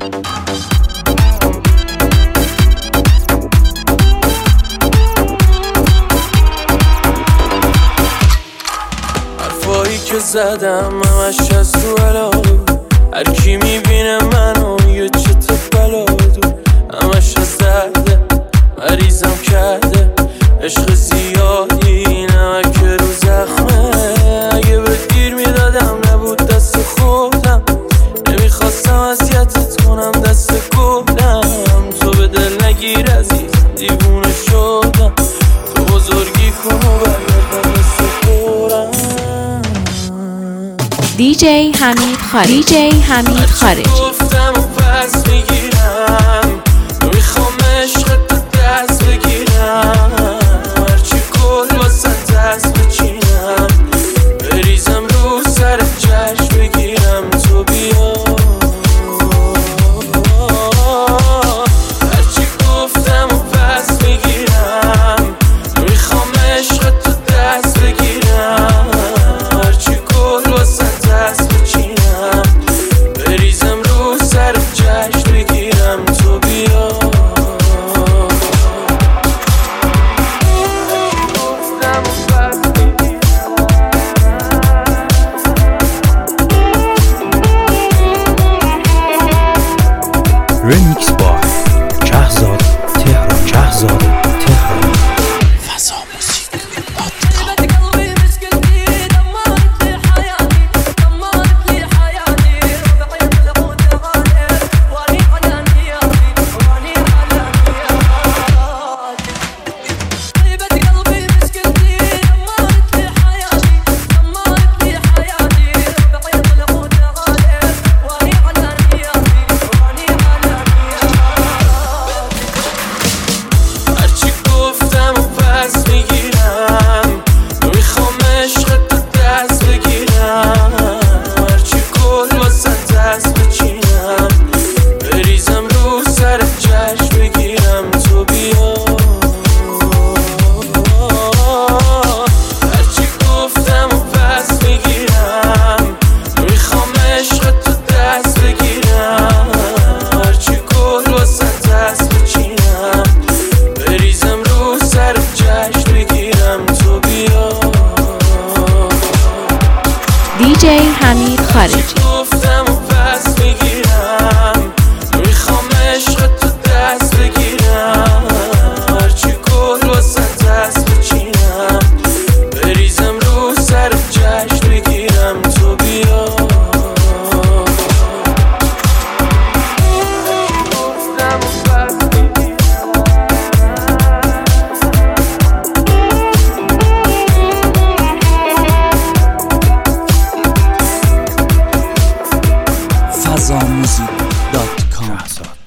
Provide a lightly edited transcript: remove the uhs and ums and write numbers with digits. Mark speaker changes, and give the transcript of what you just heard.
Speaker 1: حرفایی که زدم همش از تو علاقه، هر کی میبینه منو میگه چه تو بلادو، همش از درده مریضم کرده، عشق زیادی نمک رو زخمه. اگه بهت گیر میدادم نبود دست خودم، نمیخواستم اذیتت کنم دست گلم. تو به دل نگیر عزیز دیوونه شدم، تو بزرگی کن و برگردم دست خورم.
Speaker 2: دیجی حمید خارجی
Speaker 1: گفتم و پس میگیرم، میخوام عشقت تو دست بگیرم، هرچی گل واسه دست بچینم، بریزم رو سر جشن بگیرم. تو بیا هرچی گفتم و پس میگیرم، میخوام عشقت تو دست بگیرم، هرچی گل واسه دست بچینم، بریزم رو سر جشن بگیرم. تو بیا
Speaker 3: Remix by Shahzad Tehran.
Speaker 1: فضا موسیقی
Speaker 2: دیجی حمید خارجی.
Speaker 1: گفتم و پس میگیرم، میخوام عشقت تو دست بگیرم، هرچی گل واسه دست بچینم، بریزم رو سر جشن بگیرم. تو بیا گفتم و پس
Speaker 3: FazaMusic.com